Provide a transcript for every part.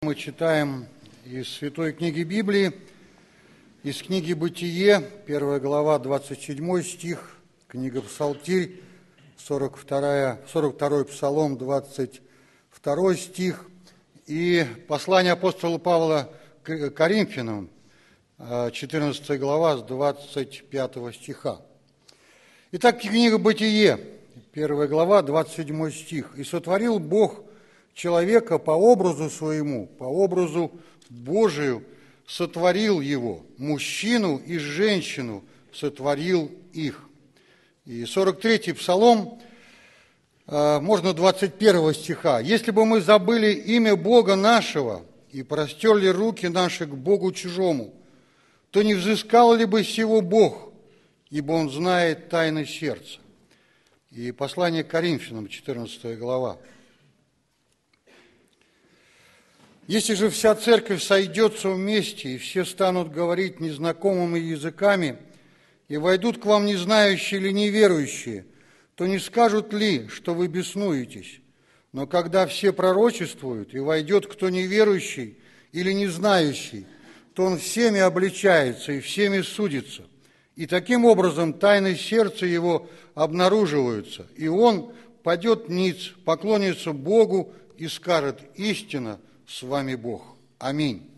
мы читаем из Святой книги Библии, из книги «Бытие», 1 глава, 27 стих, книга «Псалтирь», 42 Псалом, 22 стих, и послание апостола Павла к Коринфянам, 14 глава, с 25 стиха. Итак, книга «Бытие», 1 глава, 27 стих. «И сотворил Бог человека по образу своему, по образу Божию сотворил его, мужчину и женщину сотворил их». И 43-й Псалом, можно 21 стиха. «Если бы мы забыли имя Бога нашего и простерли руки наши к Богу чужому, то не взыскал ли бы сего Бог, ибо Он знает тайны сердца». И послание к Коринфянам, 14 глава. «Если же вся церковь сойдется вместе, и все станут говорить незнакомыми языками, и войдут к вам незнающие или неверующие, то не скажут ли, что вы беснуетесь? Но когда все пророчествуют, и войдет кто неверующий или не знающий, то он всеми обличается и всеми судится. И таким образом тайны сердца его обнаруживаются, и он падет ниц, поклонится Богу и скажет: истинно с вами Бог. Аминь».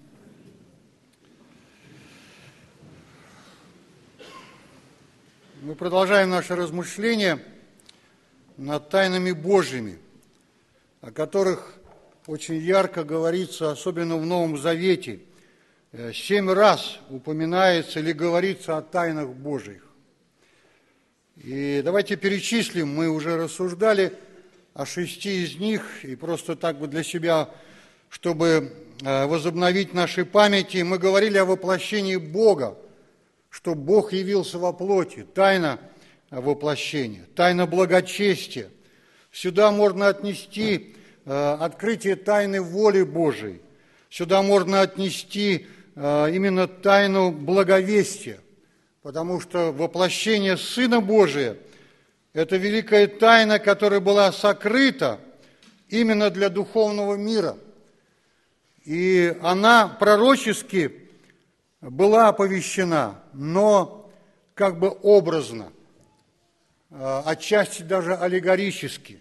Мы продолжаем наше размышление над тайнами Божьими, о которых очень ярко говорится, особенно в Новом Завете. 7 раз упоминается или говорится о тайнах Божьих. И давайте перечислим, мы уже рассуждали о 6 из них, и просто так бы для себя, чтобы возобновить наши памяти, мы говорили о воплощении Бога, что Бог явился во плоти, тайна воплощения, тайна благочестия. Сюда можно отнести открытие тайны воли Божией, сюда можно отнести именно тайну благовестия, потому что воплощение Сына Божия – это великая тайна, которая была сокрыта именно для духовного мира. И она пророчески была оповещена, но как бы образно, отчасти даже аллегорически.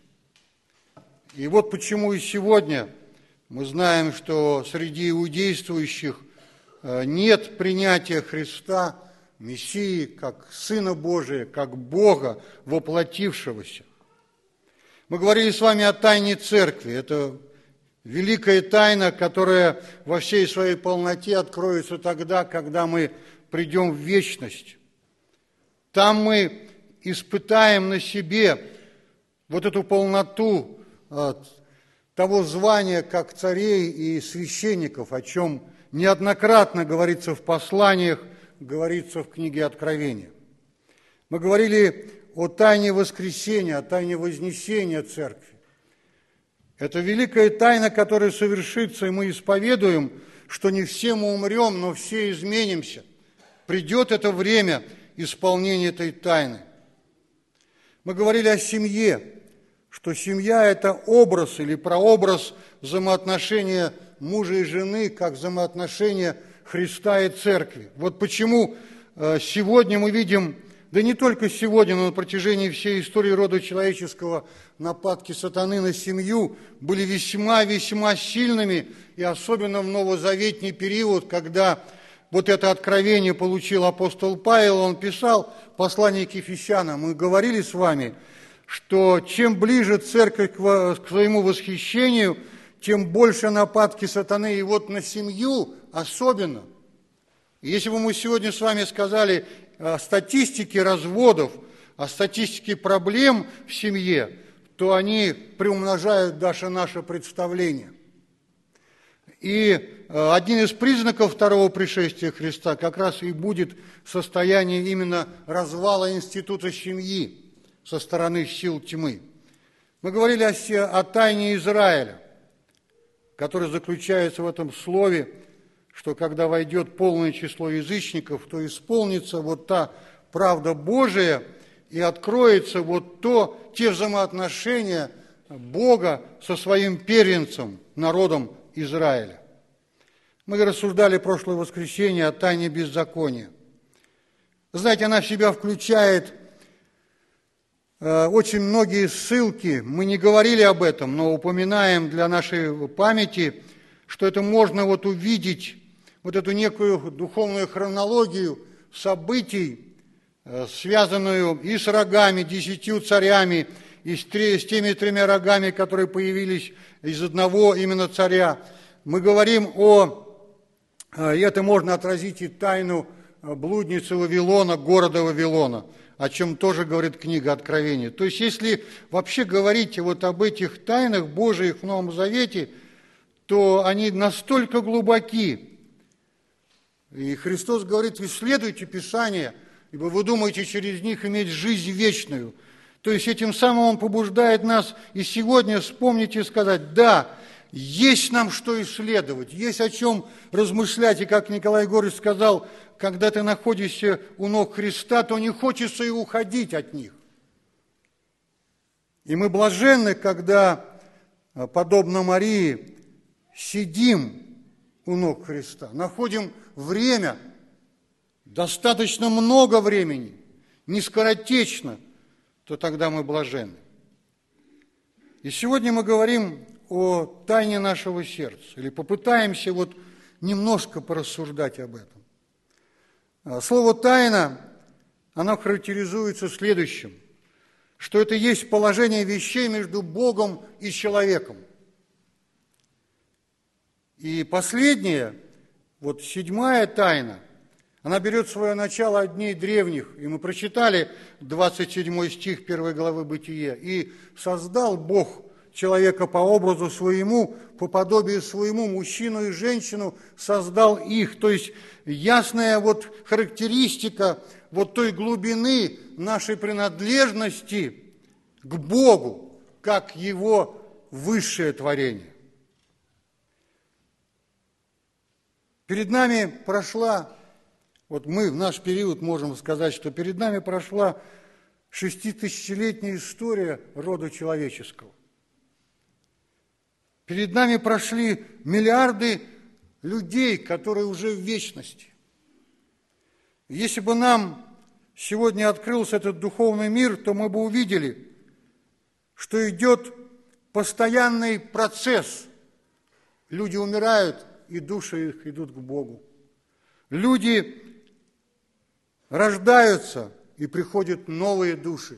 И вот почему и сегодня мы знаем, что среди иудействующих нет принятия Христа, Мессии, как Сына Божия, как Бога, воплотившегося. Мы говорили с вами о тайне Церкви. Это великая тайна, которая во всей своей полноте откроется тогда, когда мы придем в вечность. Там мы испытаем на себе вот эту полноту того звания, как царей и священников, о чем неоднократно говорится в посланиях, говорится в книге Откровения. Мы говорили о тайне воскресения, о тайне вознесения Церкви. Это великая тайна, которая совершится, и мы исповедуем, что не все мы умрем, но все изменимся. Придет это время исполнения этой тайны. Мы говорили о семье, что семья – это образ или прообраз взаимоотношения мужа и жены, как взаимоотношения Христа и Церкви. Вот почему сегодня мы видим, да не только сегодня, но на протяжении всей истории рода человеческого, нападки сатаны на семью были весьма-весьма сильными, и особенно в новозаветний период, когда вот это откровение получил апостол Павел, он писал послание к Ефесянам. Мы говорили с вами, что чем ближе церковь к своему восхищению, тем больше нападки сатаны, и вот на семью особенно. И если бы мы сегодня с вами сказали о статистике разводов, о статистике проблем в семье, то они приумножают даже наше представление. И один из признаков второго пришествия Христа как раз и будет состояние именно развала института семьи со стороны сил тьмы. Мы говорили о тайне Израиля, который заключается в этом слове, что когда войдет полное число язычников, то исполнится вот та правда Божия и откроется вот те взаимоотношения Бога со своим первенцем, народом Израиля. Мы рассуждали прошлое воскресенье о тайне беззакония. Знаете, она в себя включает очень многие ссылки. Мы не говорили об этом, но упоминаем для нашей памяти, что это можно вот увидеть, вот эту некую духовную хронологию событий, связанную и с рогами, 10 царями, и с теми 3 рогами, которые появились из одного именно царя. Мы говорим и это можно отразить и тайну блудницы Вавилона, города Вавилона, о чем тоже говорит книга Откровения. То есть, если вообще говорить вот об этих тайнах Божиих в Новом Завете, то они настолько глубоки. И Христос говорит: исследуйте Писания, ибо вы думаете через них иметь жизнь вечную. То есть, этим самым Он побуждает нас и сегодня вспомнить и сказать: да, есть нам что исследовать, есть о чем размышлять. И как Николай Егорович сказал, когда ты находишься у ног Христа, то не хочется и уходить от них. И мы блаженны, когда, подобно Марии, сидим у ног Христа, находим время, достаточно много времени, не скоротечно, то тогда мы блаженны. И сегодня мы говорим о тайне нашего сердца, или попытаемся вот немножко порассуждать об этом. Слово «тайна», оно характеризуется следующим, что это есть положение вещей между Богом и человеком. И последняя, вот 7-я тайна, она берет свое начало от дней древних. И мы прочитали 27 стих 1 главы Бытия. «И создал Бог человека по образу своему, по подобию своему, мужчину и женщину создал их». То есть ясная вот характеристика вот той глубины нашей принадлежности к Богу, как Его высшее творение. Перед нами прошла, вот мы в наш период можем сказать, что перед нами прошла 6000-летняя история рода человеческого. Перед нами прошли миллиарды людей, которые уже в вечности. Если бы нам сегодня открылся этот духовный мир, то мы бы увидели, что идет постоянный процесс. Люди умирают, и души их идут к Богу. Люди рождаются, и приходят новые души.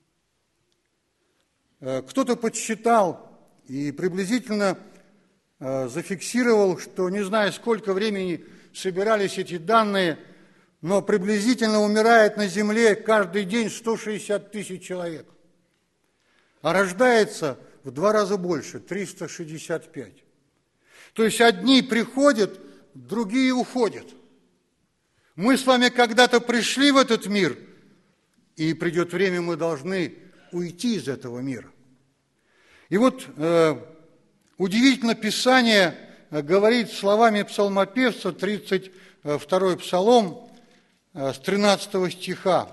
Кто-то подсчитал и приблизительно зафиксировал, что не знаю, сколько времени собирались эти данные, но приблизительно умирает на земле каждый день 160 тысяч человек. А рождается в 2 раза больше, 365. То есть одни приходят, другие уходят. Мы с вами когда-то пришли в этот мир, и придет время, мы должны уйти из этого мира. И вот удивительно, Писание говорит словами псалмопевца, 32-й псалом, с 13 стиха.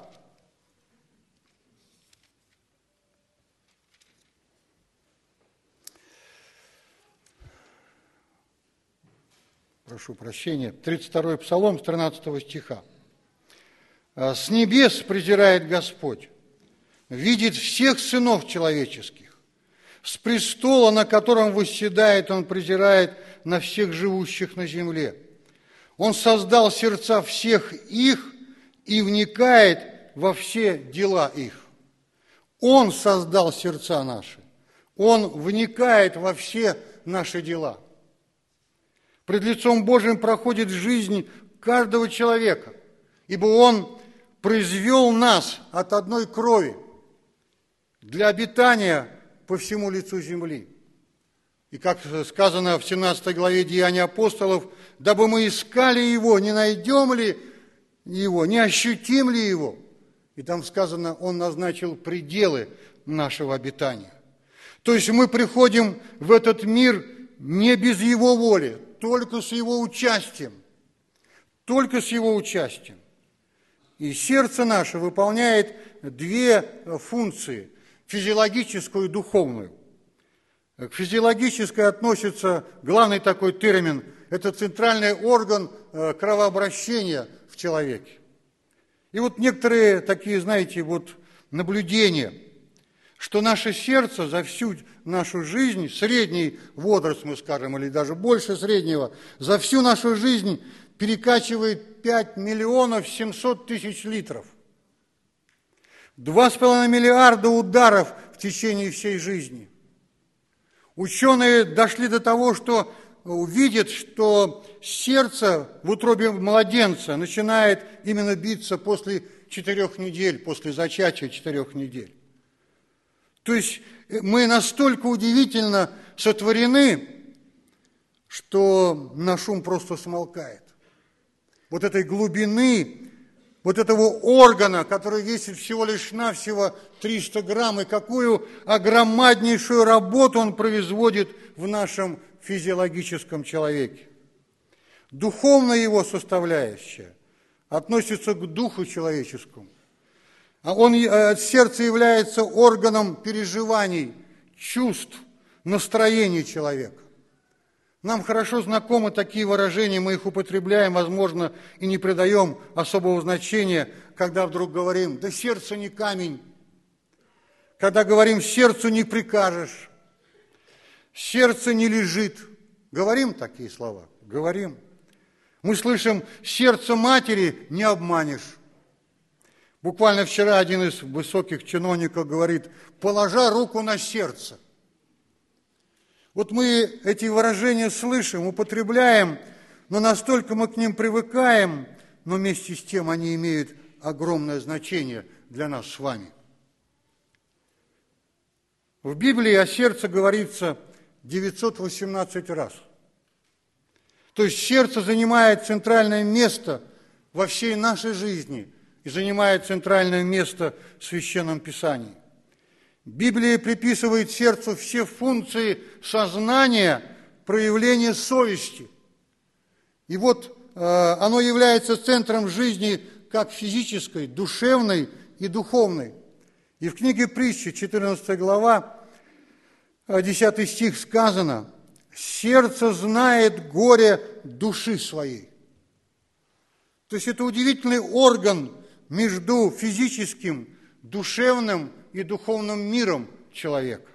Прошу прощения, 32-й псалом, с 13 стиха. «С небес презирает Господь, видит всех сынов человеческих. С престола, на котором восседает, Он презирает на всех живущих на земле. Он создал сердца всех их и вникает во все дела их». Он создал сердца наши, Он вникает во все наши дела. Пред лицом Божьим проходит жизнь каждого человека, ибо Он произвел нас от одной крови для обитания по всему лицу земли. И как сказано в 17 главе Деяний апостолов, дабы мы искали Его, не найдем ли Его, не ощутим ли Его. И там сказано, Он назначил пределы нашего обитания. То есть мы приходим в этот мир не без Его воли, только с Его участием. Только с Его участием. И сердце наше выполняет 2 функции – физиологическую и духовную. К физиологической относится главный такой термин – Это центральный орган кровообращения в человеке. И вот некоторые такие, знаете, вот наблюдения, что наше сердце за всю нашу жизнь, средний возраст, мы скажем, или даже больше среднего, за всю нашу жизнь перекачивает 5 миллионов 700 тысяч литров. 2,5 миллиарда ударов в течение всей жизни. Ученые дошли до того, что увидят, что сердце в утробе младенца начинает именно биться после 4 недель, после зачатия 4 недель. То есть мы настолько удивительно сотворены, что наш ум просто смолкает. Вот этой глубины, вот этого органа, который весит всего лишь навсего 300 грамм, и какую огромнейшую работу он производит в нашем физиологическом человеке. Духовная его составляющая относится к духу человеческому. Сердце является органом переживаний, чувств, настроений человека. Нам хорошо знакомы такие выражения, мы их употребляем, возможно, и не придаем особого значения, когда вдруг говорим: да сердце не камень. Когда говорим: сердцу не прикажешь, сердце не лежит. Говорим такие слова? Говорим. Мы слышим: сердце матери не обманешь. Буквально вчера один из высоких чиновников говорит: положа руку на сердце. Вот мы эти выражения слышим, употребляем, но настолько мы к ним привыкаем, но вместе с тем они имеют огромное значение для нас с вами. В Библии о сердце говорится 918 раз. То есть сердце занимает центральное место во всей нашей жизни и занимает центральное место в Священном Писании. Библия приписывает сердцу все функции сознания, проявления совести. И вот оно является центром жизни как физической, душевной и духовной. И в книге Притчи, 14 глава, 10 стих сказано: «Сердце знает горе души своей». То есть это удивительный орган между физическим, душевным и духовным миром человека.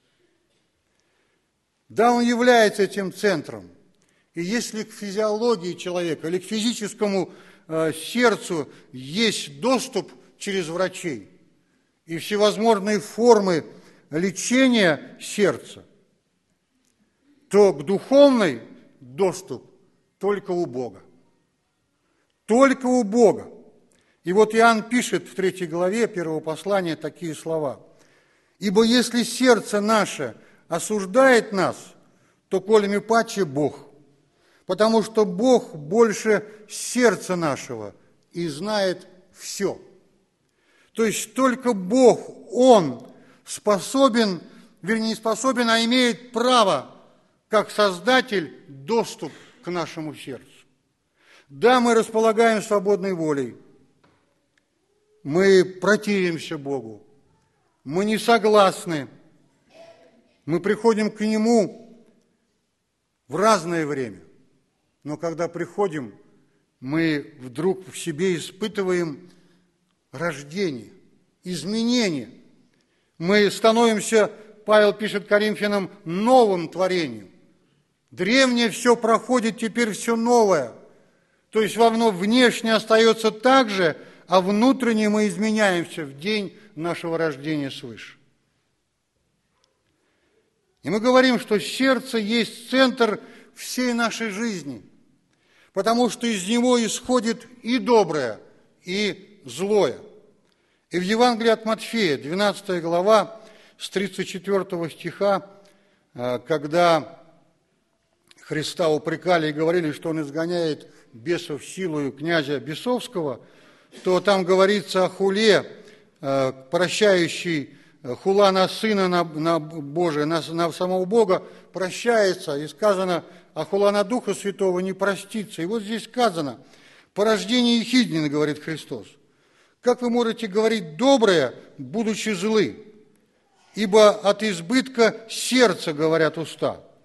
Да, он является этим центром. И если к физиологии человека или к физическому сердцу есть доступ через врачей и всевозможные формы лечения сердца, то к духовной доступ только у Бога. Только у Бога. И вот Иоанн пишет в 3 главе 1 послания такие слова: «Ибо если сердце наше осуждает нас, то колеми паче Бог, потому что Бог больше сердца нашего и знает все». То есть только Бог, Он способен, вернее, не способен, а имеет право, как Создатель, доступ к нашему сердцу. Да, мы располагаем свободной волей, мы противимся Богу, мы не согласны, мы приходим к Нему в разное время, но когда приходим, мы вдруг в себе испытываем рождение, изменение. Мы становимся, Павел пишет Коринфянам, новым творением. Древнее все проходит, теперь все новое. То есть внешне остается так же, а внутренне мы изменяемся в день нашего рождения свыше. И мы говорим, что сердце есть центр всей нашей жизни, потому что из него исходит и доброе, и злое. И в Евангелии от Матфея, 12 глава, с 34 стиха, когда Христа упрекали и говорили, что Он изгоняет бесов силою князя бесовского, то там говорится о хуле, прощающей, хула на Сына, на Божия, на самого Бога прощается, и сказано, а хула на Духа Святого не простится. И вот здесь сказано: по рождении ехиднины, говорит Христос. Как вы можете говорить доброе, будучи злы? Ибо от избытка сердца говорят уста.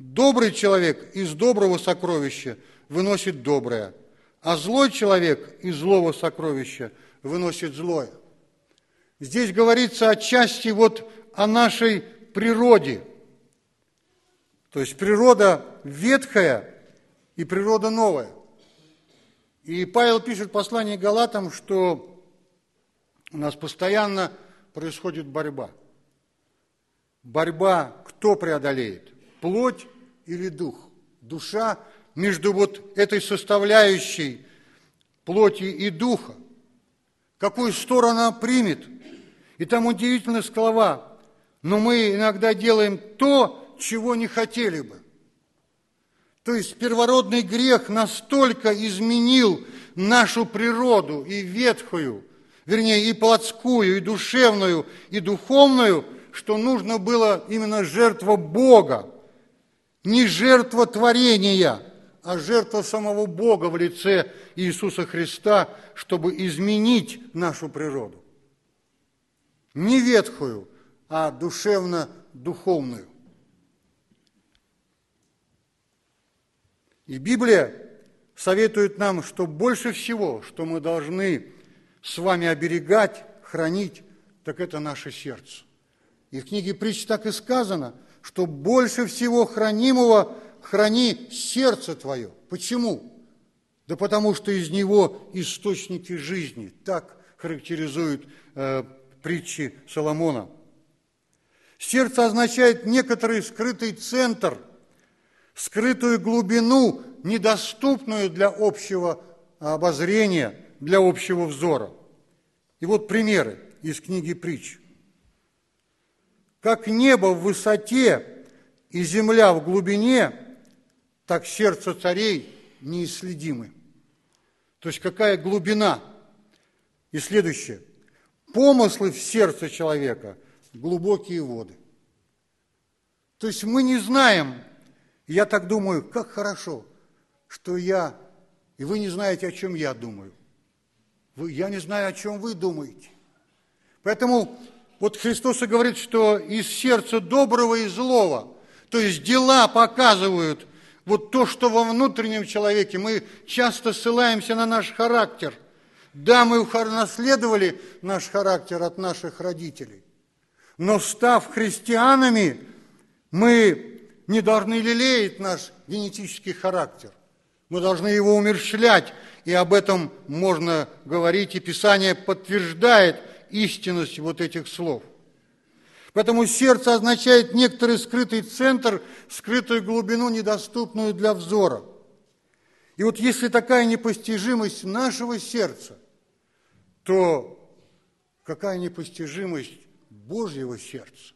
Добрый человек из доброго сокровища выносит доброе, а злой человек из злого сокровища выносит злое. Здесь говорится отчасти вот о нашей природе. То есть природа ветхая и природа новая. И Павел пишет в послании к Галатам, что у нас постоянно происходит борьба. Борьба, кто преодолеет, плоть или дух? Душа между вот этой составляющей плоти и духа. Какую сторону она примет? И там удивительные слова. Но мы иногда делаем то, чего не хотели бы. То есть первородный грех настолько изменил нашу природу и ветхую, вернее, и плотскую, и душевную, и духовную, что нужно было именно жертва Бога, не жертва творения, а жертва самого Бога в лице Иисуса Христа, чтобы изменить нашу природу. Не ветхую, а душевно-духовную. И Библия советует нам, что больше всего, что мы должны с вами оберегать, хранить, так это наше сердце. И в книге Притч так и сказано, что больше всего хранимого храни сердце твое. Почему? Да потому что из него источники жизни. Так характеризуют притчи Соломона. Сердце означает некоторый скрытый центр, скрытую глубину, недоступную для общего обозрения, для общего взора. И вот примеры из книги Притч. Как небо в высоте и земля в глубине, так сердце царей неисследимы. То есть какая глубина? И следующее. Помыслы в сердце человека – глубокие воды. То есть мы не знаем, я так думаю, как хорошо, что я, и вы не знаете, о чем я думаю. Я не знаю, о чем вы думаете. Поэтому вот Христос и говорит, что из сердца доброго и злого, то есть дела показывают вот то, что во внутреннем человеке. Мы часто ссылаемся на наш характер. Да, мы наследовали наш характер от наших родителей, но став христианами, мы не должны лелеять наш генетический характер. Мы должны его умерщвлять, и об этом можно говорить, и Писание подтверждает истинность вот этих слов. Поэтому сердце означает некоторый скрытый центр, скрытую глубину, недоступную для взора. И вот если такая непостижимость нашего сердца, то какая непостижимость Божьего сердца?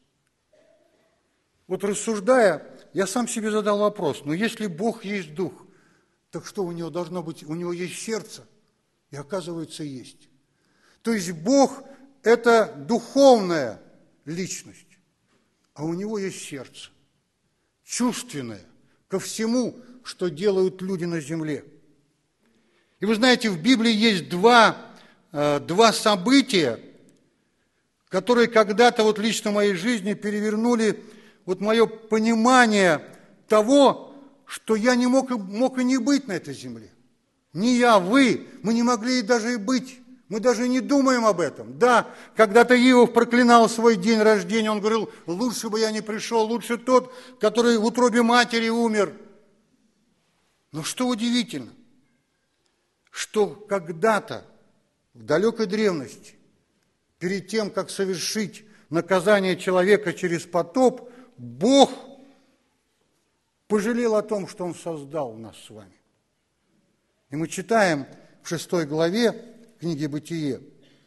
Вот рассуждая, я сам себе задал вопрос, но если Бог есть Дух, так что у него должно быть? У него есть сердце, и оказывается есть. То есть Бог – это духовная личность, а у него есть сердце, чувственное ко всему, что делают люди на земле. И вы знаете, в Библии есть два события, которые когда-то вот лично в моей жизни перевернули вот мое понимание того, что я не мог и не быть на этой земле. Не я, вы, мы не могли даже и быть. Мы даже не думаем об этом. Да, когда-то Иов проклинал свой день рождения, он говорил, лучше бы я не пришел, лучше тот, который в утробе матери умер. Но что удивительно, что когда-то в далекой древности, перед тем, как совершить наказание человека через потоп, Бог пожалел о том, что Он создал нас с вами. И мы читаем в 6 главе книги «Бытие»,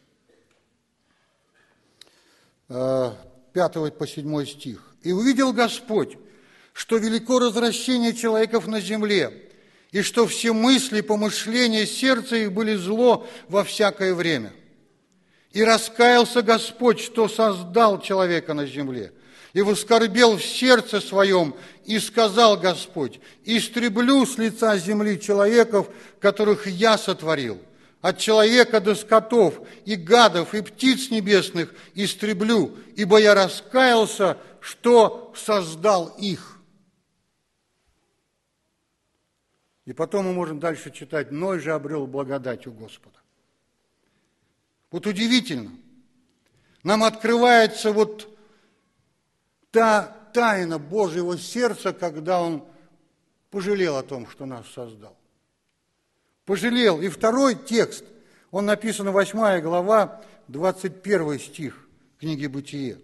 5 по 7 стих. «И увидел Господь, что велико развращение человеков на земле, и что все мысли, помышления сердца их были зло во всякое время. И раскаялся Господь, что создал человека на земле, и воскорбел в сердце своем, и сказал Господь, истреблю с лица земли человеков, которых я сотворил, от человека до скотов, и гадов, и птиц небесных истреблю, ибо я раскаялся, что создал их». И потом мы можем дальше читать: Ной же обрел благодать у Господа. Вот удивительно. Нам открывается вот та тайна Божьего сердца, когда Он пожалел о том, что нас создал. Пожалел. И второй текст, он написан 8 глава, 21 стих книги «Бытие».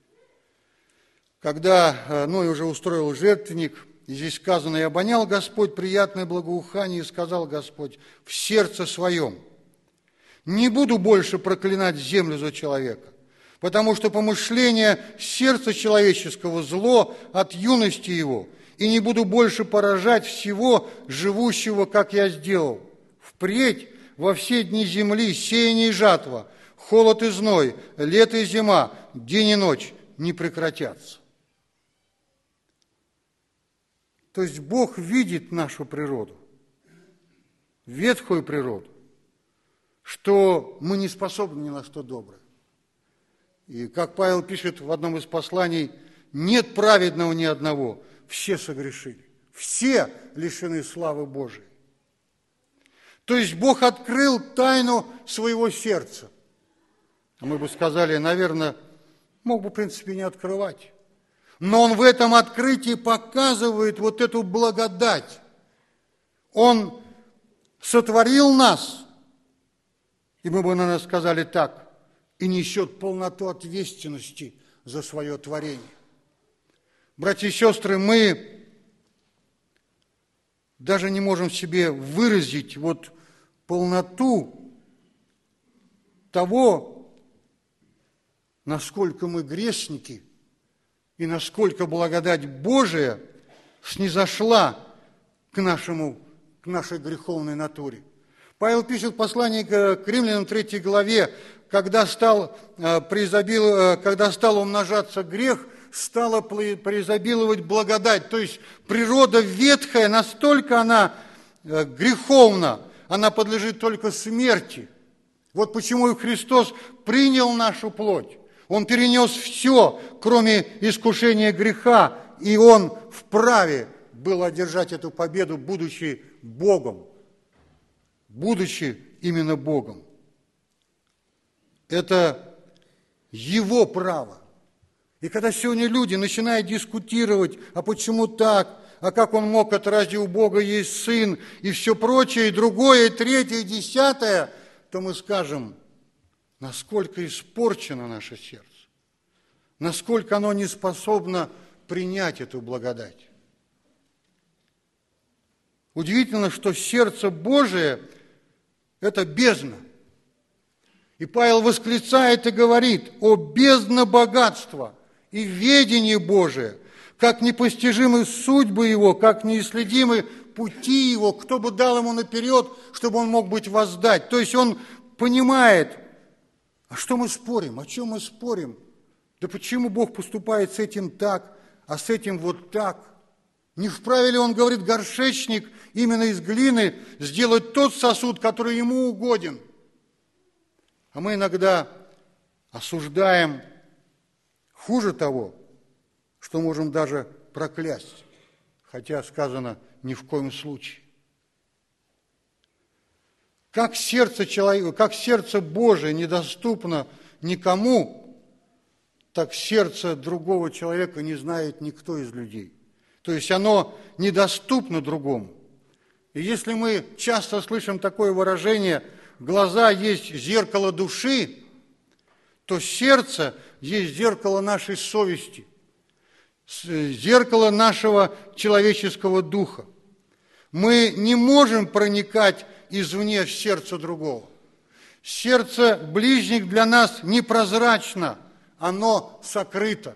Когда Ной уже устроил жертвенник, и здесь сказано: «И обонял Господь приятное благоухание, и сказал Господь в сердце своем: не буду больше проклинать землю за человека, потому что помышление сердца человеческого зло от юности его, и не буду больше поражать всего живущего, как я сделал. Впредь во все дни земли сеяние и жатва, холод и зной, лето и зима, день и ночь не прекратятся». То есть Бог видит нашу природу, ветхую природу, что мы не способны ни на что доброе. И как Павел пишет в одном из посланий: нет праведного ни одного, все согрешили, все лишены славы Божией. То есть Бог открыл тайну своего сердца. А мы бы сказали, наверное, мог бы, в принципе, не открывать. Но Он в этом открытии показывает вот эту благодать. Он сотворил нас, и мы бы, наверное, сказали так, и несет полноту ответственности за свое творение. Братья и сестры, мы даже не можем себе выразить вот полноту того, насколько мы грешники и насколько благодать Божия снизошла к нашей греховной натуре. Павел пишет в послании к Римлянам 3 главе: когда стал умножаться грех, стала преизобиловать благодать. То есть природа ветхая, настолько она греховна, она подлежит только смерти. Вот почему и Христос принял нашу плоть. Он перенес все, кроме искушения греха, и Он вправе был одержать эту победу, будучи Богом. Будучи именно Богом. Это Его право. И когда сегодня люди начинают дискутировать: а почему так, а как он мог, это разве у Бога есть Сын, и все прочее, и другое, и третье, и десятое, то мы скажем: насколько испорчено наше сердце, насколько оно не способно принять эту благодать. Удивительно, что сердце Божие – это бездна. И Павел восклицает и говорит: «О бездна богатства и ведение Божие, как непостижимы судьбы Его, как неисследимы пути Его, кто бы дал Ему наперед, чтобы Он мог быть воздать». То есть он понимает: а что мы спорим, о чем мы спорим? Да почему Бог поступает с этим так, а с этим вот так? Не вправе ли Он, говорит, горшечник именно из глины сделать тот сосуд, который ему угоден? А мы иногда осуждаем хуже того, что можем даже проклясть, хотя сказано ни в коем случае. Как сердце Божие недоступно никому, так сердце другого человека не знает никто из людей. То есть оно недоступно другому. И если мы часто слышим такое выражение: глаза есть зеркало души, то сердце есть зеркало нашей совести, зеркало нашего человеческого духа. Мы не можем проникать извне в сердце другого. Сердце ближних для нас непрозрачно, оно сокрыто.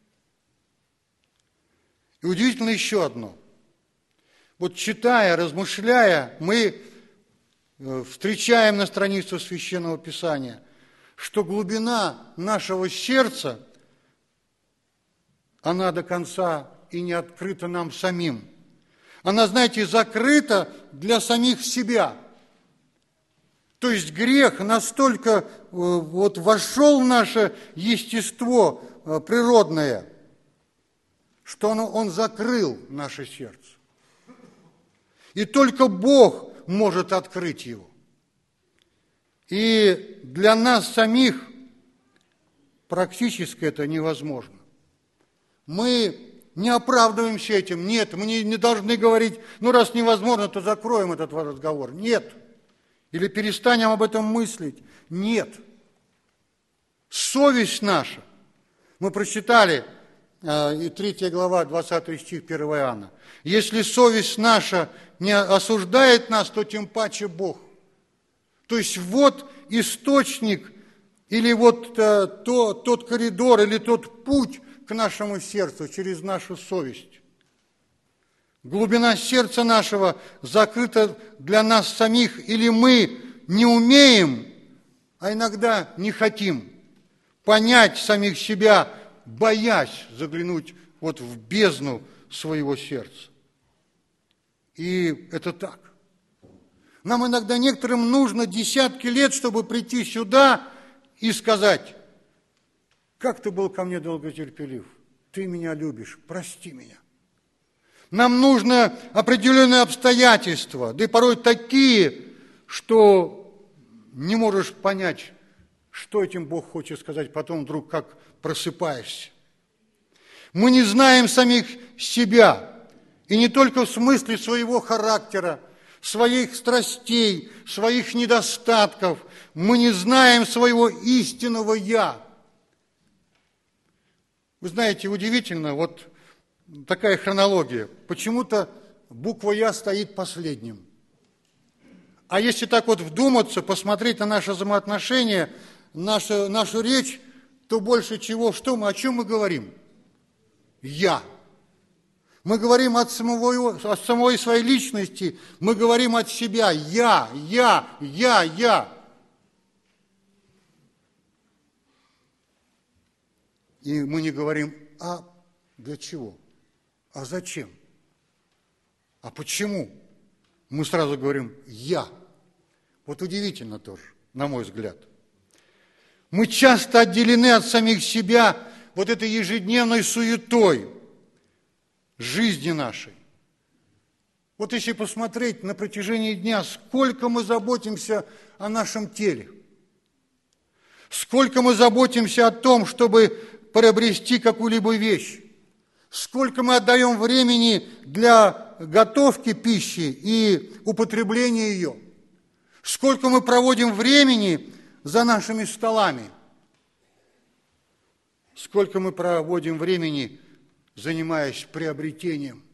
И удивительно еще одно. Вот читая, размышляя, мы встречаем на странице Священного Писания, что глубина нашего сердца, она до конца и не открыта нам самим. Она, знаете, закрыта для самих себя. То есть грех настолько вот вошел в наше естество природное, что он закрыл наше сердце. И только Бог может открыть его. И для нас самих практически это невозможно. Мы не оправдываемся этим. Нет, мы не должны говорить, раз невозможно, то закроем этот разговор. Нет. Или перестанем об этом мыслить. Нет. Совесть наша. Мы прочитали 3 глава, 20 стих 1 Иоанна. Если совесть наша не осуждает нас, то тем паче Бог. То есть вот источник, или вот тот коридор, или тот путь к нашему сердцу через нашу совесть. Глубина сердца нашего закрыта для нас самих, или мы не умеем, а иногда не хотим понять самих себя, боясь заглянуть вот в бездну своего сердца. И это так. Нам иногда некоторым нужно десятки лет, чтобы прийти сюда и сказать: как ты был ко мне долготерпелив, ты меня любишь, прости меня. Нам нужно определенные обстоятельства, да и порой такие, что не можешь понять, что этим Бог хочет сказать, потом вдруг как просыпаешься. Мы не знаем самих себя, и не только в смысле своего характера, своих страстей, своих недостатков. Мы не знаем своего истинного «я». Вы знаете, удивительно, вот такая хронология. Почему-то буква «Я» стоит последним. А если так вот вдуматься, посмотреть на наши взаимоотношения, нашу речь, то больше чего, о чем мы говорим? «Я». Мы говорим от самой своей личности, мы говорим от себя «я». И мы не говорим «а для чего?», «а зачем?», «а почему?». Мы сразу говорим «я». Вот удивительно тоже, на мой взгляд. Мы часто отделены от самих себя вот этой ежедневной суетой жизни нашей. Вот если посмотреть на протяжении дня, сколько мы заботимся о нашем теле, сколько мы заботимся о том, чтобы приобрести какую-либо вещь, сколько мы отдаем времени для готовки пищи и употребления ее, сколько мы проводим времени за нашими столами, сколько мы проводим времени, занимаясь приобретением.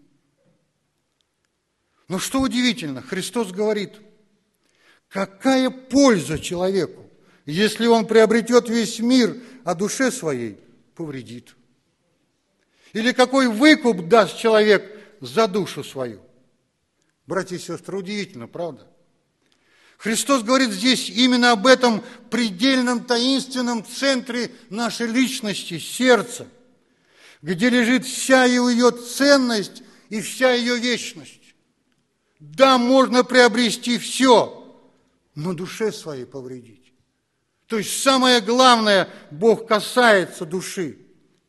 Но что удивительно, Христос говорит, какая польза человеку, если он приобретет весь мир, а душе своей повредит? Или какой выкуп даст человек за душу свою? Братья и сестры, удивительно, правда? Христос говорит здесь именно об этом предельном таинственном центре нашей личности, сердца, где лежит вся ее ценность и вся ее вечность. Да, можно приобрести все, но душе своей повредить. То есть самое главное, Бог касается души.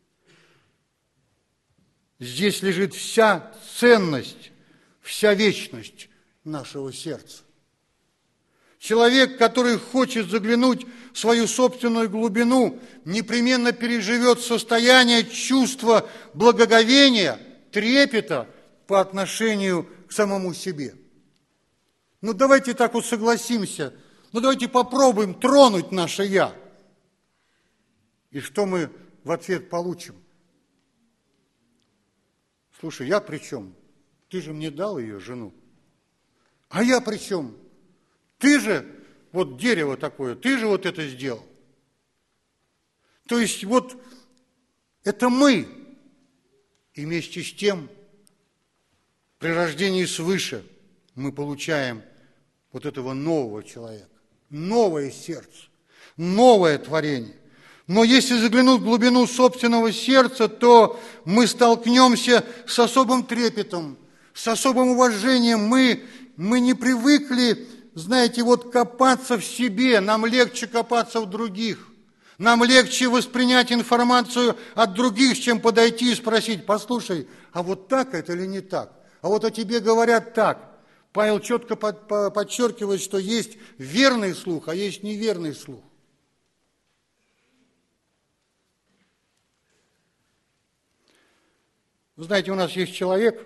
Здесь лежит вся ценность, вся вечность нашего сердца. Человек, который хочет заглянуть в свою собственную глубину, непременно переживет состояние чувства благоговения, трепета по отношению к самому себе. Давайте так вот согласимся, давайте попробуем тронуть наше «я». И что мы в ответ получим? Слушай, я при чем? Ты же мне дал ее, жену. А я при чем? Ты же, вот дерево такое, ты же вот это сделал. То есть вот это мы. И вместе с тем, при рождении свыше, мы получаем вот этого нового человека, новое сердце, новое творение. Но если заглянуть в глубину собственного сердца, то мы столкнемся с особым трепетом, с особым уважением. Мы не привыкли, знаете, вот копаться в себе, нам легче копаться в других. Нам легче воспринять информацию от других, чем подойти и спросить: послушай, а вот так это или не так? А вот о тебе говорят так. Павел четко подчеркивает, что есть верный слух, а есть неверный слух. Вы знаете, у нас есть человек,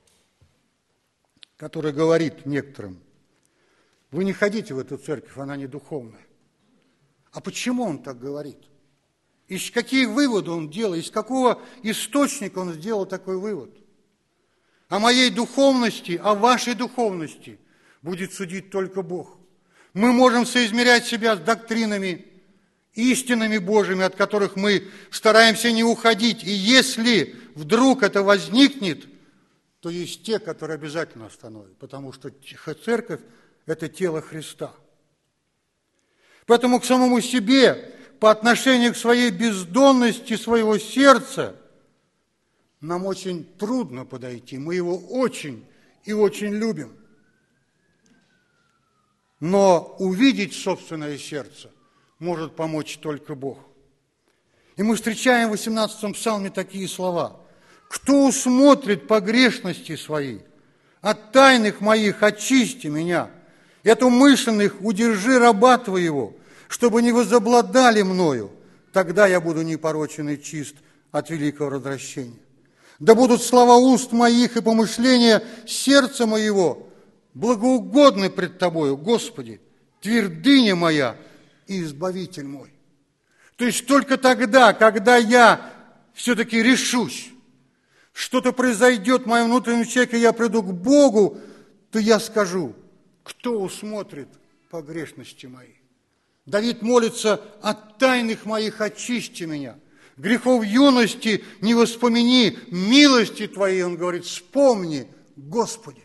который говорит некоторым: вы не ходите в эту церковь, она не духовная. А почему он так говорит? Из какие выводы он делал, из какого источника он сделал такой вывод? О моей духовности, о вашей духовности будет судить только Бог. Мы можем соизмерять себя с доктринами, истинами Божьими, от которых мы стараемся не уходить. И если вдруг это возникнет, то есть те, которые обязательно остановят, потому что церковь – это тело Христа. Поэтому к самому себе, по отношению к своей бездонности своего сердца, нам очень трудно подойти. Мы его очень и очень любим. Но увидеть собственное сердце может помочь только Бог. И мы встречаем в 18-м псалме такие слова: «Кто усмотрит погрешности свои? От тайных моих очисти меня, и от умышленных удержи раба твоего, чтобы не возобладали мною, тогда я буду непорочен и чист от великого развращения. Да будут слова уст моих и помышления сердца моего благоугодны пред Тобою, Господи, твердыня моя и избавитель мой». То есть только тогда, когда я все-таки решусь, что-то произойдет в моем внутреннем человеке, я приду к Богу, то я скажу: кто усмотрит погрешности мои? Давид молится: от тайных моих очисти меня. Грехов юности не воспомини, милости Твоей, он говорит, вспомни, Господи.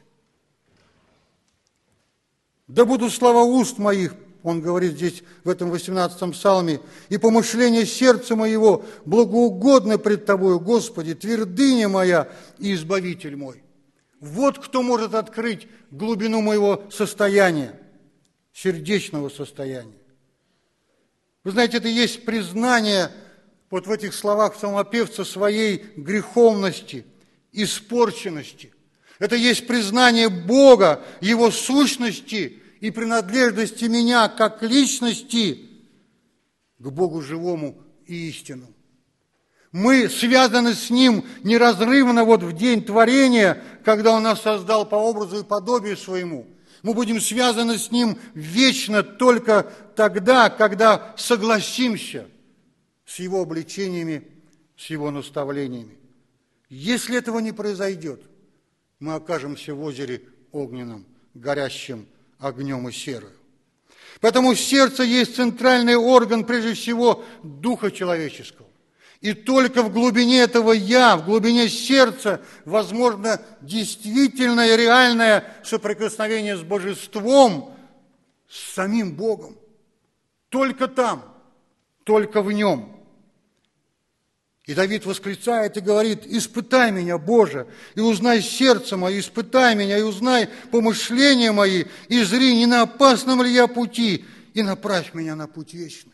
Да будут слова уст моих, он говорит здесь в этом 18-м псалме, и помышления сердца моего благоугодны пред Тобою, Господи, твердыня моя и избавитель мой. Вот кто может открыть глубину моего состояния, сердечного состояния. Вы знаете, это есть признание вот в этих словах псалмопевца своей греховности, испорченности. Это есть признание Бога, Его сущности и принадлежности меня как личности к Богу живому и истинному. Мы связаны с Ним неразрывно вот в день творения, когда Он нас создал по образу и подобию Своему. Мы будем связаны с Ним вечно только тогда, когда согласимся с Его обличениями, с Его наставлениями. Если этого не произойдет, мы окажемся в озере огненном, горящем огнем и серою. Поэтому сердце есть центральный орган, прежде всего, духа человеческого. И только в глубине этого «я», в глубине сердца, возможно действительное, реальное соприкосновение с божеством, с самим Богом. Только там, только в Нем. И Давид восклицает и говорит: «Испытай меня, Боже, и узнай сердце мое, испытай меня, и узнай помышления мои, и зри, не на опасном ли я пути, и направь меня на путь вечный».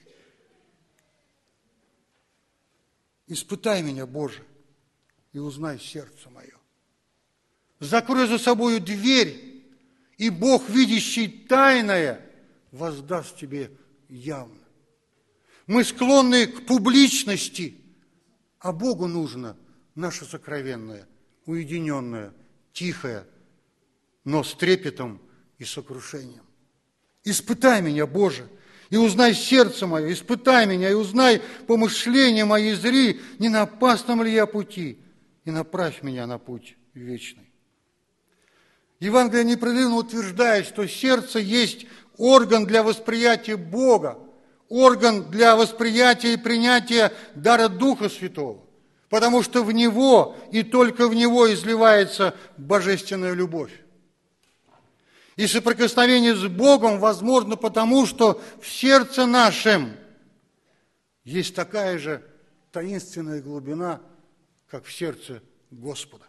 Испытай меня, Боже, и узнай сердце мое. Закрой за собою дверь, и Бог, видящий тайное, воздаст тебе явно. Мы склонны к публичности, а Богу нужно наше сокровенное, уединенное, тихое, но с трепетом и сокрушением. Испытай меня, Боже, и узнай сердце мое, испытай меня, и узнай помышления мои, и зри, не на опасном ли я пути, и направь меня на путь вечный. Евангелие непрерывно утверждает, что сердце есть орган для восприятия Бога, орган для восприятия и принятия дара Духа Святого, потому что в него и только в него изливается божественная любовь. И соприкосновение с Богом возможно потому, что в сердце нашем есть такая же таинственная глубина, как в сердце Господа.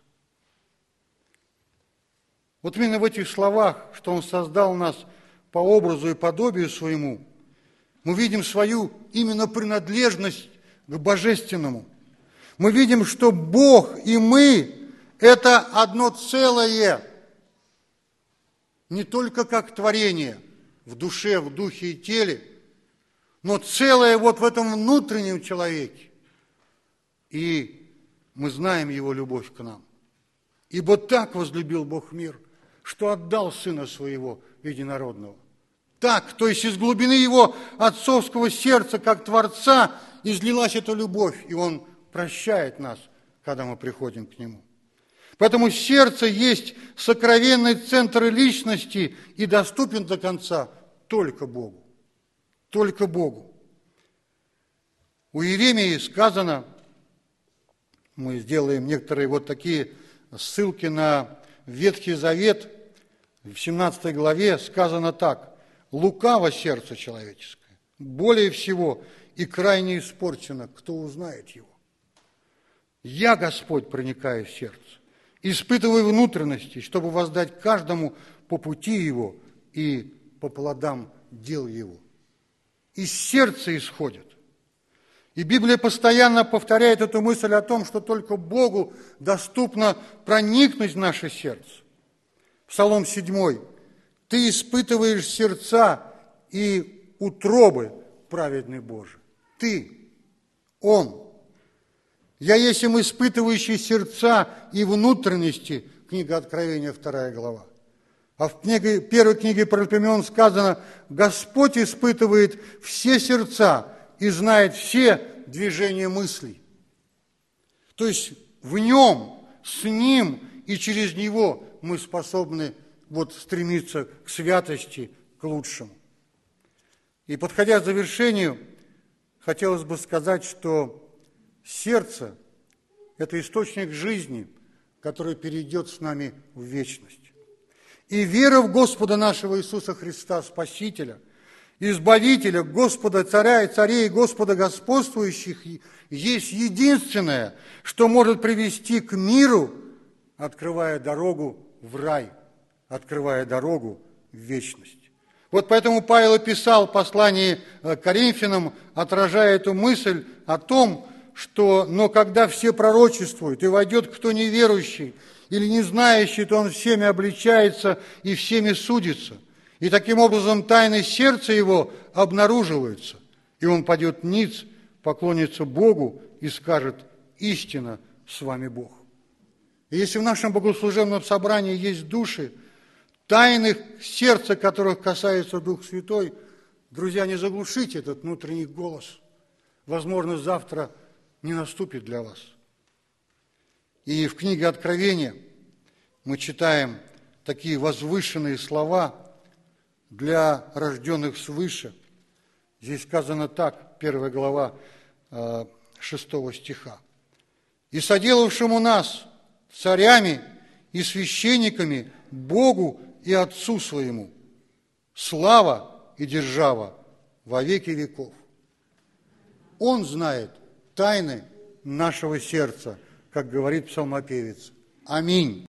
Вот именно в этих словах, что Он создал нас по образу и подобию Своему, мы видим свою именно принадлежность к Божественному. Мы видим, что Бог и мы – это одно целое. не только как творение в душе, в духе и теле, но целое вот в этом внутреннем человеке. И мы знаем Его любовь к нам. Ибо так возлюбил Бог мир, что отдал Сына Своего Единородного. Так, то есть из глубины Его отцовского сердца, как Творца, излилась эта любовь, и Он прощает нас, когда мы приходим к Нему. Поэтому сердце есть сокровенный центр личности и доступен до конца только Богу. Только Богу. У Иеремии сказано, мы сделаем некоторые вот такие ссылки на Ветхий Завет, в 17 главе сказано так: «Лукаво сердце человеческое, более всего и крайне испорчено, кто узнает его? Я, Господь, проникаю в сердце, испытываю внутренности, чтобы воздать каждому по пути его и по плодам дел его». Из сердца исходит. И Библия постоянно повторяет эту мысль о том, что только Богу доступно проникнуть в наше сердце. Псалом 7. «Ты испытываешь сердца и утробы, праведный Боже». Ты, Он. «Я есть им испытывающий сердца и внутренности». Книга Откровения, 2 глава. А в первой книге Паралипоменон сказано: «Господь испытывает все сердца и знает все движения мыслей». То есть в Нем, с Ним и через Него мы способны вот стремиться к святости, к лучшему. И подходя к завершению, хотелось бы сказать, что сердце – это источник жизни, который перейдет с нами в вечность. И вера в Господа нашего Иисуса Христа, Спасителя, Избавителя, Господа Царя и Царей, Господа Господствующих, есть единственное, что может привести к миру, открывая дорогу в рай, открывая дорогу в вечность. Вот поэтому Павел писал в послании к Коринфянам, отражая эту мысль о том, что «но когда все пророчествуют, и войдет кто неверующий или не знающий, то он всеми обличается и всеми судится. И таким образом тайны сердца его обнаруживаются, и он падет ниц, поклонится Богу и скажет: истинно с вами Бог». И если в нашем богослужебном собрании есть души, тайных сердца, которых касается Дух Святой, друзья, не заглушите этот внутренний голос. Возможно, завтра не наступит для вас. И в книге Откровения мы читаем такие возвышенные слова для рожденных свыше. Здесь сказано так, 1 глава 6 стиха. «И соделавшему нас царями и священниками Богу и Отцу своему, слава и держава во веки веков». Он знает тайны нашего сердца, как говорит псалмопевец. Аминь.